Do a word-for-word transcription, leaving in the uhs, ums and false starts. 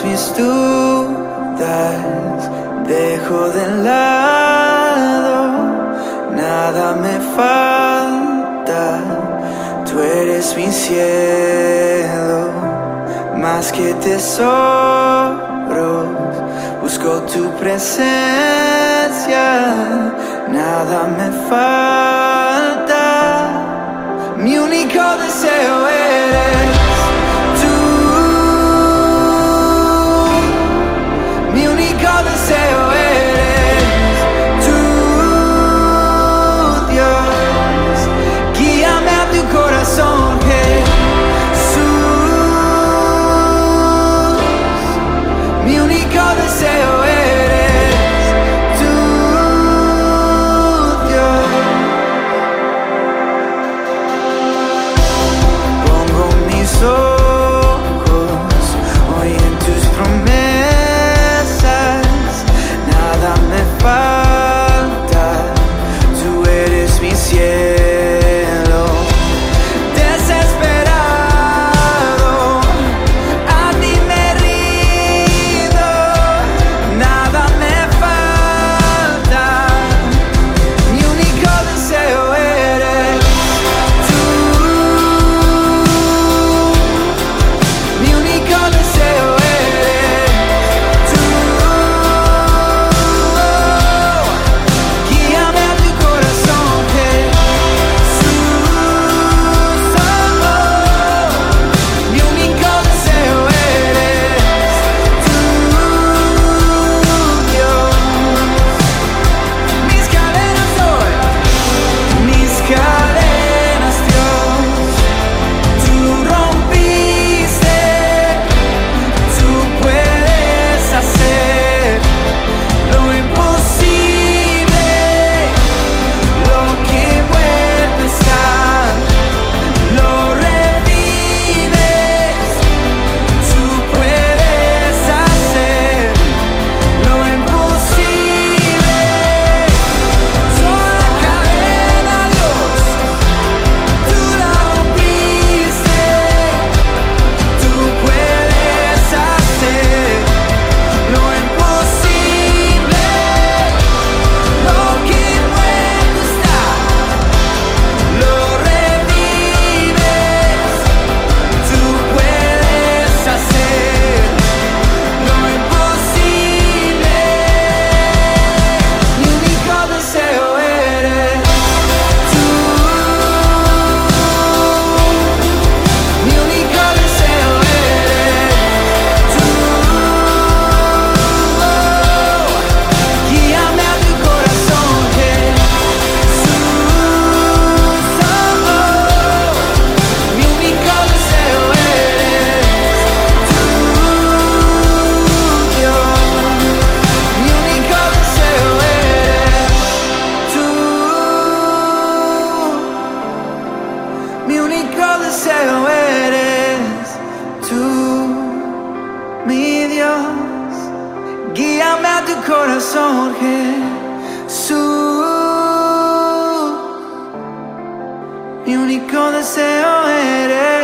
mis dudas dejo de lado, nada me falta, tú eres mi cielo, más que tesoros, busco tu presencia, nada me falta, mi único deseo eres tú, mi único deseo eres tú, Dios, guíame a tu corazón, Jesús, mi único deseo eres tú, Dios. Pongo mis ojos hoy en tus promesas, nada me falta, tú eres mi cielo. Desesperado, a ti me rindo, nada me falta, mi único deseo eres tú, mi único deseo eres tú, guíame a tu corazón, Jesús, mi único deseo eres tú, Dios. Mis cadenas hoy, mis cadenas, Dios, tú rompiste, tú puedes hacer lo imposible, lo que vuelve a estar, lo revives, tú puedes hacer lo imposible, toda cadena, Dios, tú la rompiste, tú puedes hacer lo imposible, lo que muerto está, lo revives, tú puedes hacer lo imposible, mi único deseo eres tú, mi único deseo eres tú, guíame a tu corazón, Jesús, mi único deseo eres tú, Dios, mi único deseo eres tú, mi único deseo eres tú, mi Dios, guíame a tu corazón, Jesús, mi único deseo eres